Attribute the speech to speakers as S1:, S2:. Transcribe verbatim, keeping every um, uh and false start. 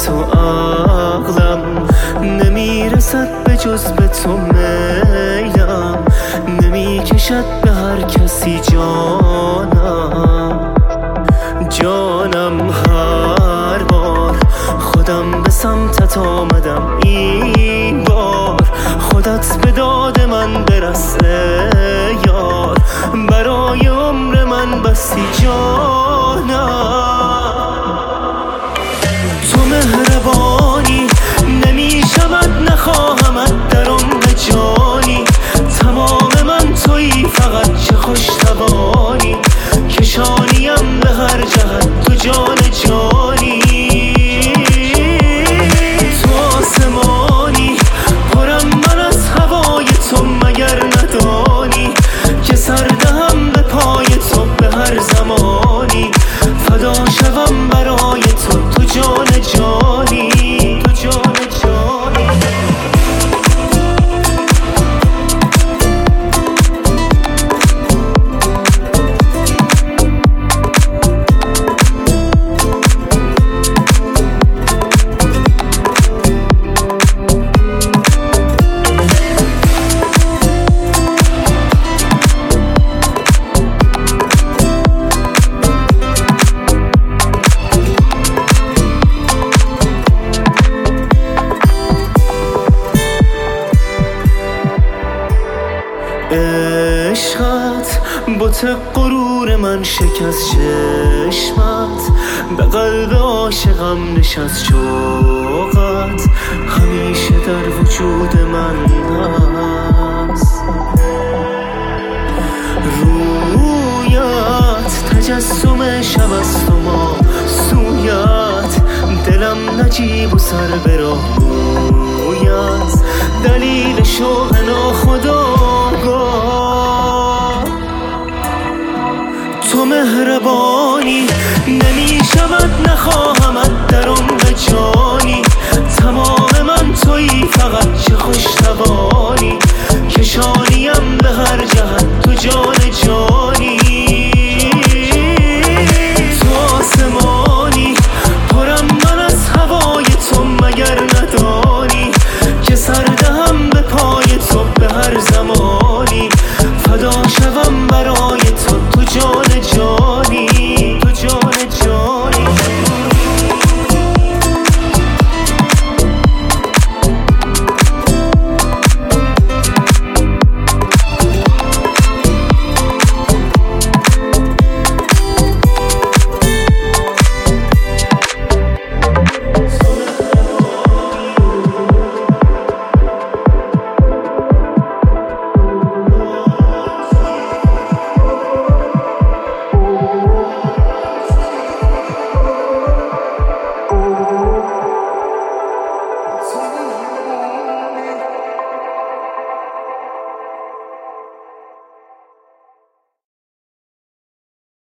S1: تو عقلم نمیرسد به جز به تو میلم نمیکشد به هر کسی جانم جانم هر بار خودم به سمتت آمدم این بار خودت به داد من برس یار برای عمر من بستی جانم تو مهربانی نمیشود نخواهمت در عمر جانی تمام من تویی فقط چه خوش توانی کشانیم به هر جهت تو جان جانی تو آسمانی پرم من از هوای تو مگر ندانی که سر دهم به پای تو به هر زمانی فدا شوم برای تو تو جان جانی تو جان جانی عشقت بت غرور من شکست چشمت به قلب عاشقم نشست شوقت همیشه در وجود من هست رویت تجسم شب است و ما سویت دلم نجیب و سر به راه رویت دلیل شوق ناخودآگاه تو مهربانی نمیشود نخواهمت در عمر جانی تمام من تویی فقط چه خوش توانی کشانیم به هر جهت تو جان جانی تو آسمانی پرم من از هوای تو مگر ندانی که سر دهم به پای تو به هر زمانی فدا شوم برای تو تو جان